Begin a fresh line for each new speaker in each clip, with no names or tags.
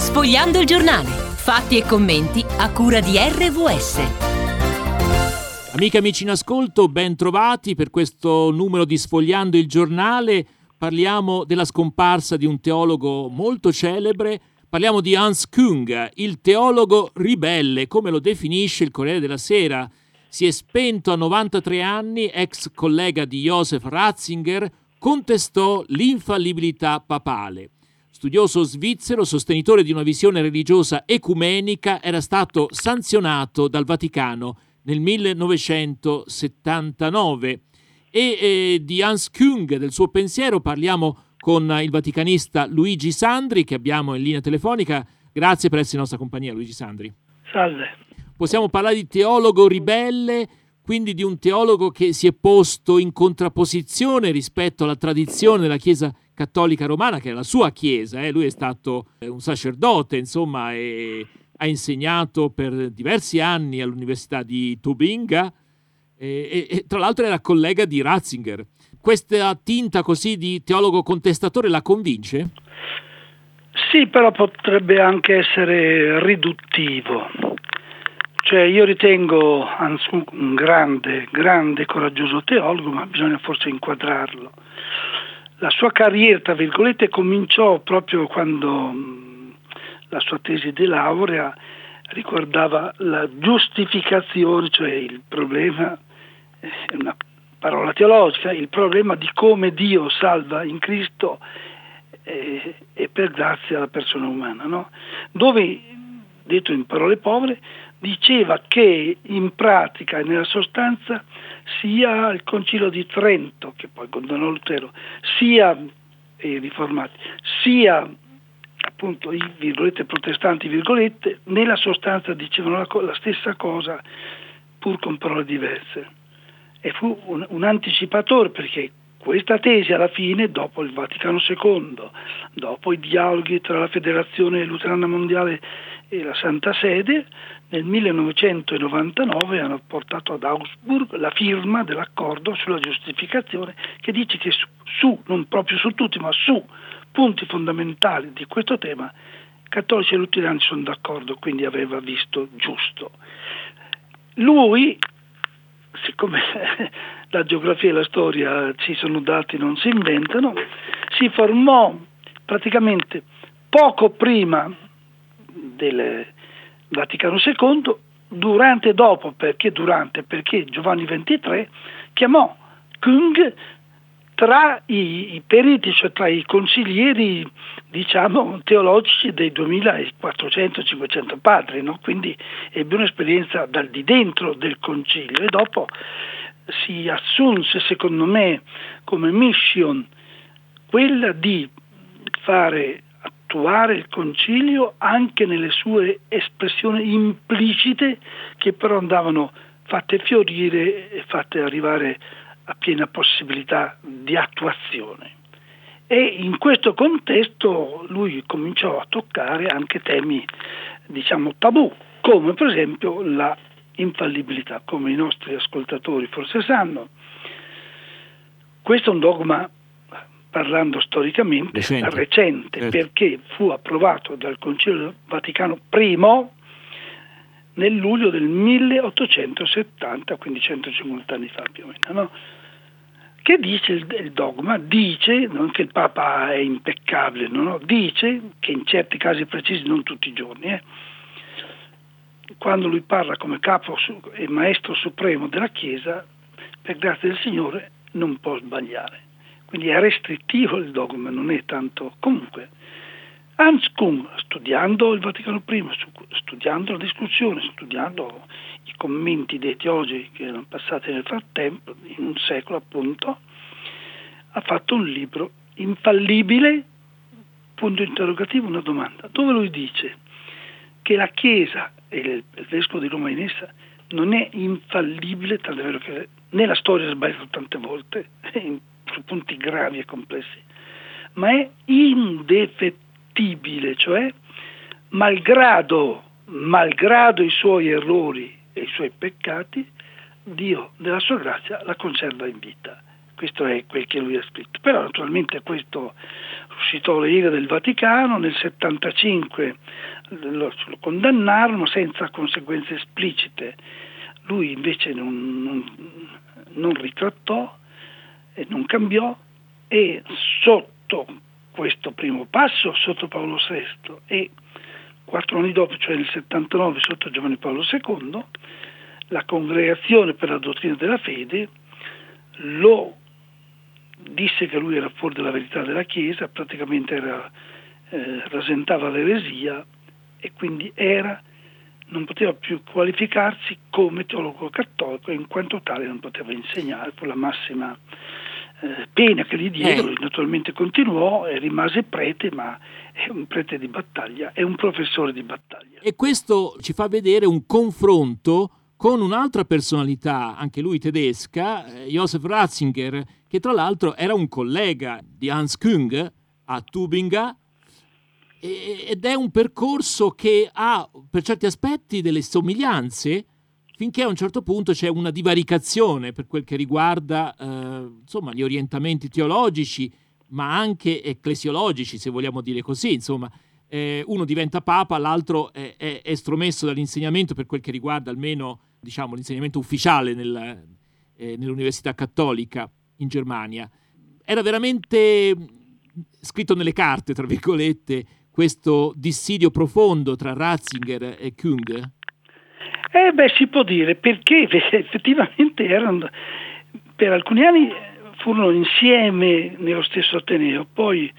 Sfogliando il giornale. Fatti e commenti a cura di RVS.
Amiche e amici in ascolto, ben trovati per questo numero di Sfogliando il giornale. Parliamo della scomparsa di un teologo molto celebre. Parliamo di Hans Küng, il teologo ribelle, come lo definisce il Corriere della Sera. Si è spento a 93 anni, ex collega di Joseph Ratzinger, contestò l'infallibilità papale. Studioso svizzero, sostenitore di una visione religiosa ecumenica, era stato sanzionato dal Vaticano nel 1979. E di Hans Küng, del suo pensiero, parliamo con il vaticanista Luigi Sandri, che abbiamo in linea telefonica. Grazie per essere in nostra compagnia, Luigi Sandri.
Salve.
Possiamo parlare di teologo ribelle, quindi di un teologo che si è posto in contrapposizione rispetto alla tradizione della Chiesa Cattolica Romana, che è la sua Chiesa. Lui è stato un sacerdote, insomma, e ha insegnato per diversi anni all'Università di Tubinga e tra l'altro era collega di Ratzinger. Questa tinta così di teologo contestatore la convince?
Sì, però potrebbe anche essere riduttivo. Cioè, io ritengo Hans Küng un grande, coraggioso teologo, ma bisogna forse inquadrarlo. La sua carriera, tra virgolette, cominciò proprio quando la sua tesi di laurea riguardava la giustificazione, cioè il problema, è una parola teologica, il problema di come Dio salva in Cristo e per grazia la persona umana, no? Dove, detto in parole povere, diceva che in pratica e nella sostanza sia il Concilio di Trento, che poi condannò Lutero, sia i riformati, sia appunto i virgolette protestanti virgolette, nella sostanza dicevano la stessa cosa pur con parole diverse. E fu un anticipatore, perché questa tesi alla fine, dopo il Vaticano II, dopo i dialoghi tra la Federazione Luterana Mondiale e la Santa Sede, nel 1999 hanno portato ad Augsburg la firma dell'accordo sulla giustificazione, che dice che non proprio su tutti, ma su punti fondamentali di questo tema, cattolici e luterani sono d'accordo, quindi aveva visto giusto. Lui, siccome la geografia e la storia ci sono dati, non si inventano, si formò praticamente poco prima del Vaticano II, durante e dopo, perché Giovanni XXIII chiamò Küng tra i periti, cioè tra i consiglieri, diciamo, teologici dei 2400-500 padri, no? Quindi ebbe un'esperienza dal di dentro del concilio e dopo si assunse, secondo me, come mission quella di fare attuare il concilio anche nelle sue espressioni implicite, che però andavano fatte fiorire e fatte arrivare a piena possibilità di attuazione. E in questo contesto lui cominciò a toccare anche temi, diciamo, tabù, come per esempio la infallibilità. Come i nostri ascoltatori forse sanno, questo è un dogma, parlando storicamente, recente,
certo,
perché fu approvato dal Concilio Vaticano I nel luglio del 1870, quindi 150 anni fa più o meno, no? Che dice il dogma? Dice, non che il Papa è impeccabile, no? Dice che in certi casi precisi, non tutti i giorni, quando lui parla come capo e maestro supremo della Chiesa, per grazia del Signore non può sbagliare. Quindi è restrittivo il dogma, non è tanto. Comunque, Hans Küng, studiando il Vaticano I, studiando la discussione, studiando i commenti dei teologi che erano passati nel frattempo, in un secolo appunto, ha fatto un libro infallibile, punto interrogativo, una domanda, dove lui dice che la Chiesa e il Vescovo di Roma in essa non è infallibile, tant'è vero che nella storia è sbagliato tante volte, su punti gravi e complessi, ma è indefettibile, cioè malgrado i suoi errori e i suoi peccati, Dio nella sua grazia la conserva in vita. Questo è quel che lui ha scritto. Però naturalmente questo suscitò le ire del Vaticano. Nel 75 lo condannarono senza conseguenze esplicite. Lui invece non ritrattò e non cambiò, e sotto questo primo passo, sotto Paolo VI, e 4 anni dopo, cioè nel 79, sotto Giovanni Paolo II, la Congregazione per la Dottrina della Fede lo disse che lui era fuori dalla verità della Chiesa, praticamente rasentava l'eresia, e quindi non poteva più qualificarsi come teologo cattolico, e in quanto tale non poteva insegnare, per la massima pena che gli diedero. Naturalmente continuò e rimase prete, ma è un prete di battaglia, è un professore di battaglia.
E questo ci fa vedere un confronto con un'altra personalità, anche lui tedesca, Joseph Ratzinger, che tra l'altro era un collega di Hans Küng a Tübingen, ed è un percorso che ha per certi aspetti delle somiglianze, finché a un certo punto c'è una divaricazione per quel che riguarda insomma, gli orientamenti teologici, ma anche ecclesiologici, se vogliamo dire così. Insomma, uno diventa papa, l'altro è estromesso dall'insegnamento per quel che riguarda almeno, diciamo, l'insegnamento ufficiale nell'Università Cattolica in Germania. Era veramente scritto nelle carte, tra virgolette, questo dissidio profondo tra Ratzinger e Küng?
Si può dire, perché effettivamente per alcuni anni furono insieme nello stesso Ateneo, poi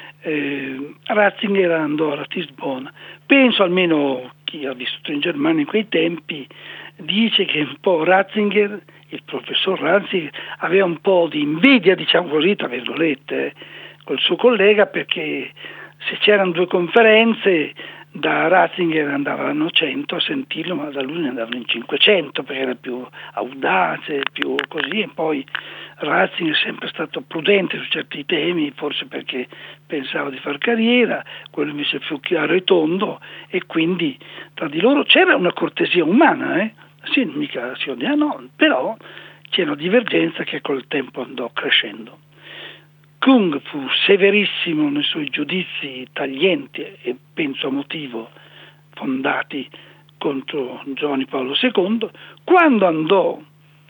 Ratzinger andò a Ratisbona. Penso, almeno chi ha vissuto in Germania in quei tempi, dice che un po' Ratzinger, il professor Ratzinger, aveva un po' di invidia, diciamo così, tra virgolette, col suo collega, perché se c'erano 2 conferenze, da Ratzinger andavano 100 a sentirlo, ma da lui ne andavano in 500, perché era più audace, più così. E poi Ratzinger è sempre stato prudente su certi temi, forse perché pensava di far carriera, quello invece fu chiaro e tondo, e quindi tra di loro c'era una cortesia umana, sì, mica si odiano, però c'era una divergenza che col tempo andò crescendo. Küng fu severissimo nei suoi giudizi taglienti e penso a motivo fondati contro Giovanni Paolo II. Quando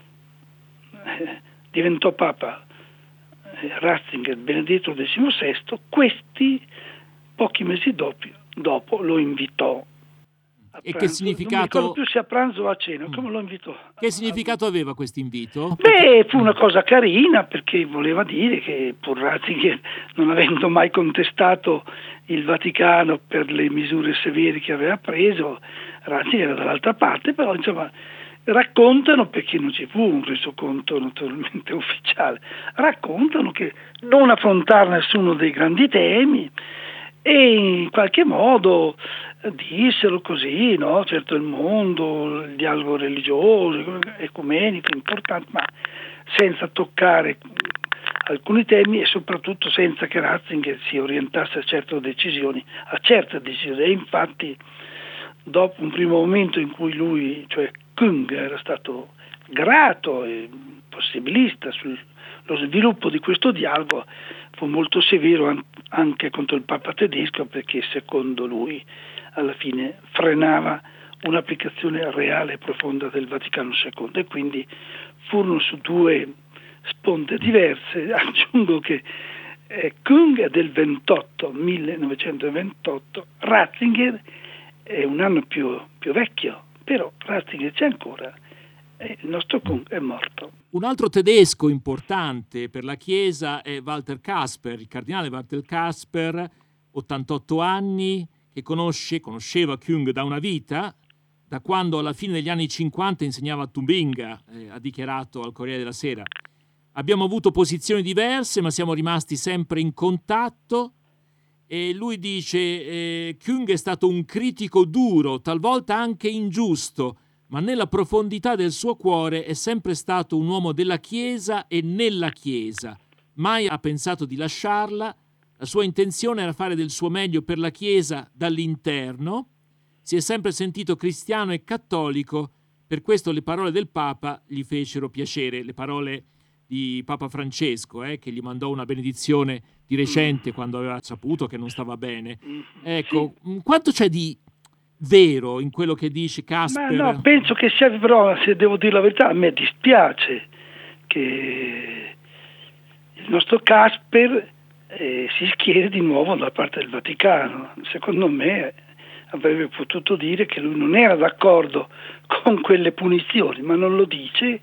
diventò Papa Ratzinger, Benedetto XVI, questi pochi mesi dopo lo invitò a
e
pranzo.
che significato?
Non mi ricordo più se a pranzo o a cena, come lo invitò.
Che significato aveva questo invito?
Fu una cosa carina, perché voleva dire che pur Ratzinger, non avendo mai contestato il Vaticano per le misure severe che aveva preso, Ratzinger era dall'altra parte, però insomma raccontano, perché non ci fu un resoconto naturalmente ufficiale, raccontano che non affrontare nessuno dei grandi temi, e in qualche modo dissero così, no? Certo, il mondo, il dialogo religioso, ecumenico, importante, ma senza toccare alcuni temi, e soprattutto senza che Ratzinger si orientasse a certe decisioni. E infatti, dopo un primo momento in cui lui, cioè Küng, era stato grato e possibilista sullo sviluppo di questo dialogo, fu molto severo anche contro il Papa tedesco, perché secondo lui alla fine frenava un'applicazione reale e profonda del Vaticano II, e quindi furono su 2 sponde diverse. Aggiungo che Küng è del 1928, Ratzinger è un anno più vecchio, però Ratzinger c'è ancora, e il nostro Küng è morto.
Un altro tedesco importante per la Chiesa è Walter Kasper, il cardinale Walter Kasper, 88 anni, che conosceva Küng da una vita, da quando alla fine degli anni 50 insegnava a Tübingen, ha dichiarato al Corriere della Sera. Abbiamo avuto posizioni diverse, ma siamo rimasti sempre in contatto. E lui dice: Küng è stato un critico duro, talvolta anche ingiusto, ma nella profondità del suo cuore è sempre stato un uomo della Chiesa e nella Chiesa. Mai ha pensato di lasciarla. La sua intenzione era fare del suo meglio per la Chiesa dall'interno. Si è sempre sentito cristiano e cattolico, per questo le parole del Papa gli fecero piacere, le parole di Papa Francesco, che gli mandò una benedizione di recente quando aveva saputo che non stava bene. Ecco, quanto c'è di vero in quello che dice Casper?
Ma no, penso che sia, però, se devo dire la verità, a me dispiace che il nostro Casper si schieri di nuovo dalla parte del Vaticano. Secondo me avrebbe potuto dire che lui non era d'accordo con quelle punizioni, ma non lo dice,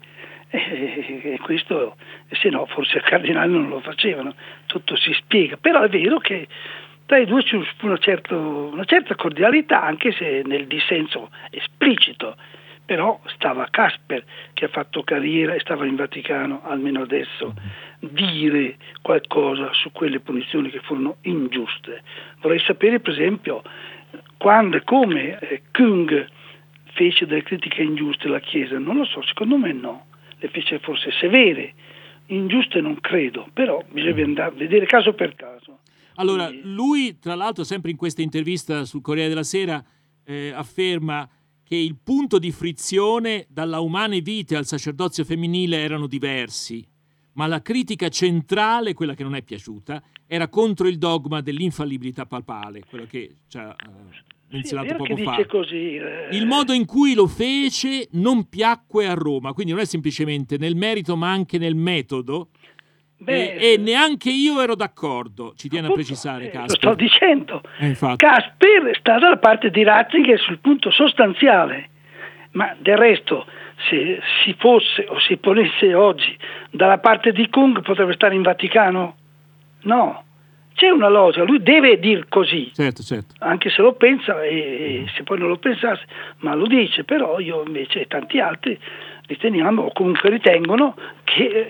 e questo, se no forse i cardinali non lo facevano, tutto si spiega. Però è vero che tra i due ci fu una certa cordialità, anche se nel dissenso esplicito. Però stava Casper, che ha fatto carriera e stava in Vaticano, almeno adesso, dire qualcosa su quelle punizioni che furono ingiuste. Vorrei sapere, per esempio, quando e come Kung fece delle critiche ingiuste alla Chiesa. Non lo so, secondo me no. Le fece forse severe, ingiuste non credo, però bisogna andare a vedere caso per caso.
Allora, lui, tra l'altro, sempre in questa intervista sul Corriere della Sera, afferma che il punto di frizione dalla umane vite al sacerdozio femminile erano diversi, ma la critica centrale, quella che non è piaciuta, era contro il dogma dell'infallibilità papale, quello che ci ha menzionato poco fa.
Dice così,
Il modo in cui lo fece non piacque a Roma, quindi non è semplicemente nel merito ma anche nel metodo. E neanche io ero d'accordo, ci tiene a precisare Casper.
Lo sto dicendo.
Infatti.
Casper sta dalla parte di Ratzinger sul punto sostanziale, ma del resto, se si fosse o si ponesse oggi dalla parte di Kung, potrebbe stare in Vaticano? No, c'è una logica, lui deve dir così,
certo.
anche se lo pensa e se poi non lo pensasse, ma lo dice. Però io invece e tanti altri riteniamo, o comunque ritengono, che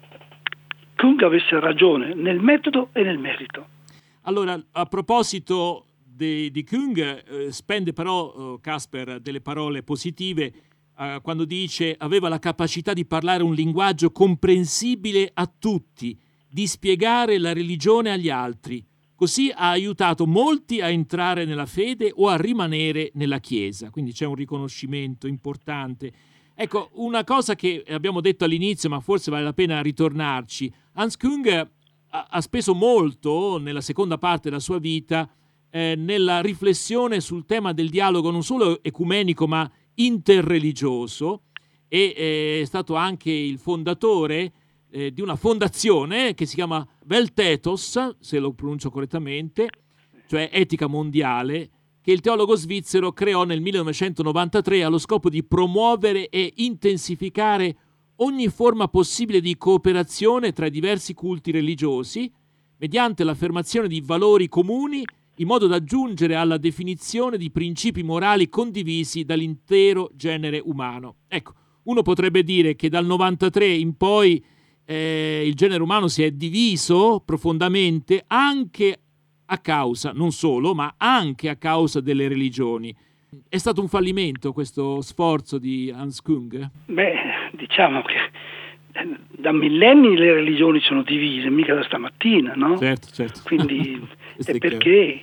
Kung avesse ragione nel metodo e nel merito.
Allora, a proposito di Kung, spende però Casper delle parole positive quando dice aveva la capacità di parlare un linguaggio comprensibile a tutti, di spiegare la religione agli altri. Così ha aiutato molti a entrare nella fede o a rimanere nella Chiesa. Quindi c'è un riconoscimento importante. Ecco, una cosa che abbiamo detto all'inizio, ma forse vale la pena ritornarci. Hans Kung ha speso molto, nella seconda parte della sua vita, nella riflessione sul tema del dialogo non solo ecumenico, ma interreligioso, e è stato anche il fondatore di una fondazione che si chiama Weltethos, se lo pronuncio correttamente, cioè Etica Mondiale, che il teologo svizzero creò nel 1993 allo scopo di promuovere e intensificare ogni forma possibile di cooperazione tra i diversi culti religiosi, mediante l'affermazione di valori comuni, in modo da giungere alla definizione di principi morali condivisi dall'intero genere umano. Ecco, uno potrebbe dire che dal 93 in poi il genere umano si è diviso profondamente anche a causa, non solo, ma anche a causa delle religioni. È stato un fallimento questo sforzo di Hans Kung?
Diciamo che da millenni le religioni sono divise, mica da stamattina, no?
Certo.
Quindi è perché,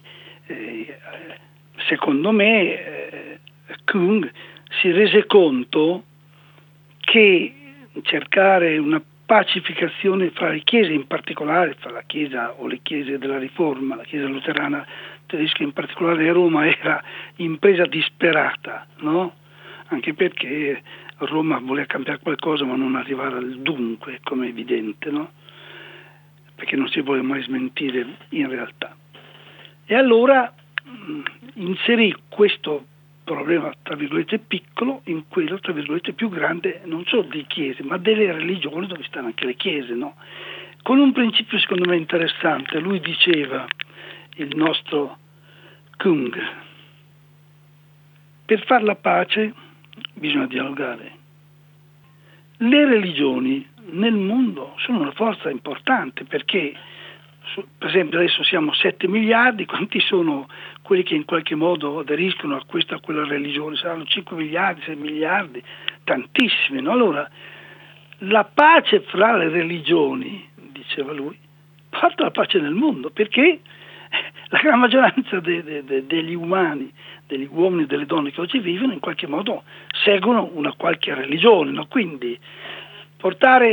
secondo me, Kung si rese conto che cercare una pacificazione fra le chiese, in particolare fra la chiesa o le chiese della Riforma, la chiesa luterana tedesca in particolare a Roma, era impresa disperata, no? Anche perché Roma voleva cambiare qualcosa ma non arrivare al dunque, come è evidente, no? Perché non si vuole mai smentire in realtà. E allora inserì questo problema, tra virgolette, piccolo in quello, tra virgolette, più grande, non solo di chiese, ma delle religioni dove stanno anche le chiese, no? Con un principio secondo me interessante. Lui diceva, il nostro Kung, per far la pace bisogna dialogare. Le religioni nel mondo sono una forza importante, perché per esempio adesso siamo 7 miliardi, quanti sono quelli che in qualche modo aderiscono a questa o quella religione? Saranno 5 miliardi, 6 miliardi, tantissimi, no? Allora, la pace fra le religioni, diceva lui, porta la pace nel mondo, perché la gran maggioranza degli umani, degli uomini e delle donne che oggi vivono, in qualche modo seguono una qualche religione, no? Quindi portare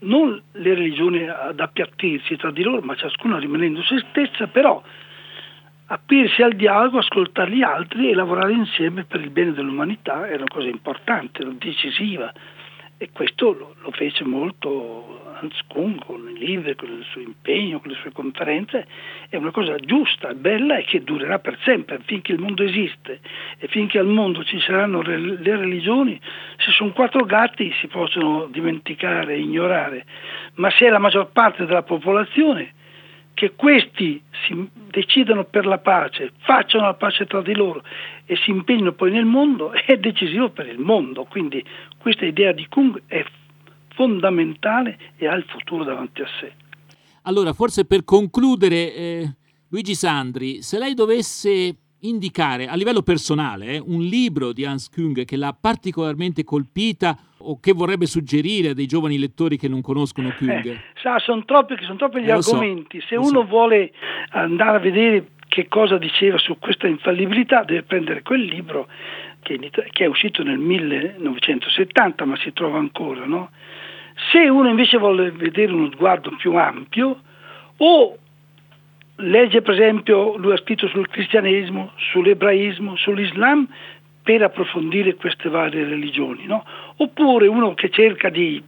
non le religioni ad appiattirsi tra di loro, ma ciascuna rimanendo se stessa, però aprirsi al dialogo, ascoltare gli altri e lavorare insieme per il bene dell'umanità è una cosa importante, decisiva, e questo lo fece molto Hans Küng con i libri, con il suo impegno, con le sue conferenze. È una cosa giusta, bella e che durerà per sempre, finché il mondo esiste e finché al mondo ci saranno le religioni. Se sono 4 gatti si possono dimenticare, ignorare, ma se è la maggior parte della popolazione, che questi si decidano per la pace, facciano la pace tra di loro e si impegnino poi nel mondo, è decisivo per il mondo. Quindi questa idea di Küng è fondamentale e ha il futuro davanti a sé.
Allora, forse per concludere, Luigi Sandri, se lei dovesse indicare a livello personale un libro di Hans Küng che l'ha particolarmente colpita o che vorrebbe suggerire a dei giovani lettori che non conoscono Küng?
Sono troppi gli argomenti. Se uno vuole andare a vedere che cosa diceva su questa infallibilità, deve prendere quel libro che è uscito nel 1970, ma si trova ancora, no? Se uno invece vuole vedere uno sguardo più ampio, o legge per esempio, lui ha scritto sul cristianesimo, sull'ebraismo, sull'Islam, per approfondire queste varie religioni, no? Oppure uno che cerca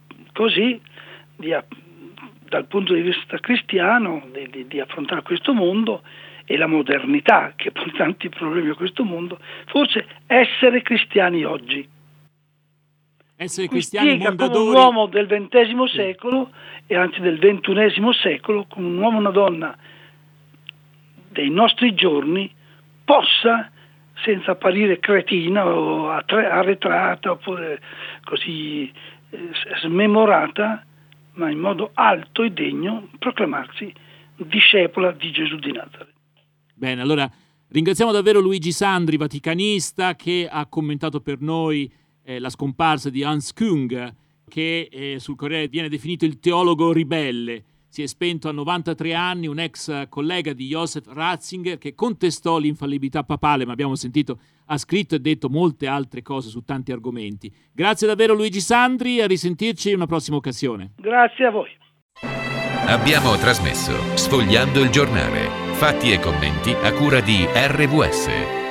dal punto di vista cristiano di affrontare questo mondo e la modernità che pone tanti problemi a questo mondo, forse Essere cristiani oggi.
Essere cristiani mondadori.
Come un uomo del XX secolo e anzi del XXI secolo, come un uomo e una donna dei nostri giorni, possa, senza apparire cretina o arretrata oppure così smemorata, ma in modo alto e degno, proclamarsi discepola di Gesù di Nazareth.
Bene, allora ringraziamo davvero Luigi Sandri, vaticanista, che ha commentato per noi la scomparsa di Hans Küng, che sul Corriere viene definito il teologo ribelle. Si è spento a 93 anni, un ex collega di Joseph Ratzinger che contestò l'infallibilità papale, ma abbiamo sentito, ha scritto e detto molte altre cose su tanti argomenti. Grazie davvero Luigi Sandri, a risentirci in una prossima occasione.
Grazie a voi.
Abbiamo trasmesso Sfogliando il giornale, fatti e commenti a cura di RVS.